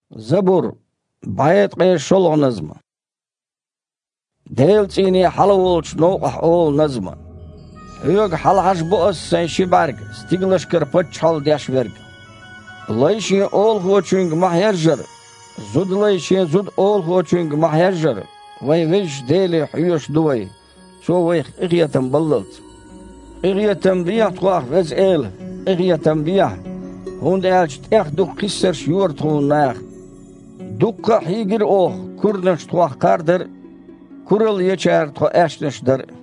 زبور بايت قيش شلغ نزمة ديل تيني حلولش نوقح أول نزمة هيوغ حلحش بؤس سنشي بارك ستيغلش كرپتش حل ديش ورگ ليشي أول خوچنگ محيرجر زود ليشي زود أول خوچنگ محيرجر ويش ديلي حيوش دوي شو ويخ إغيتم بللت إغيتم بيح تقاح وز إيل إغيتم بيح هون ديالش تيخ دوك قسر شيور تخون ناخ دوك حيقر أوخ كورنش تقاح قاردر كورل يچار تقا أشنش در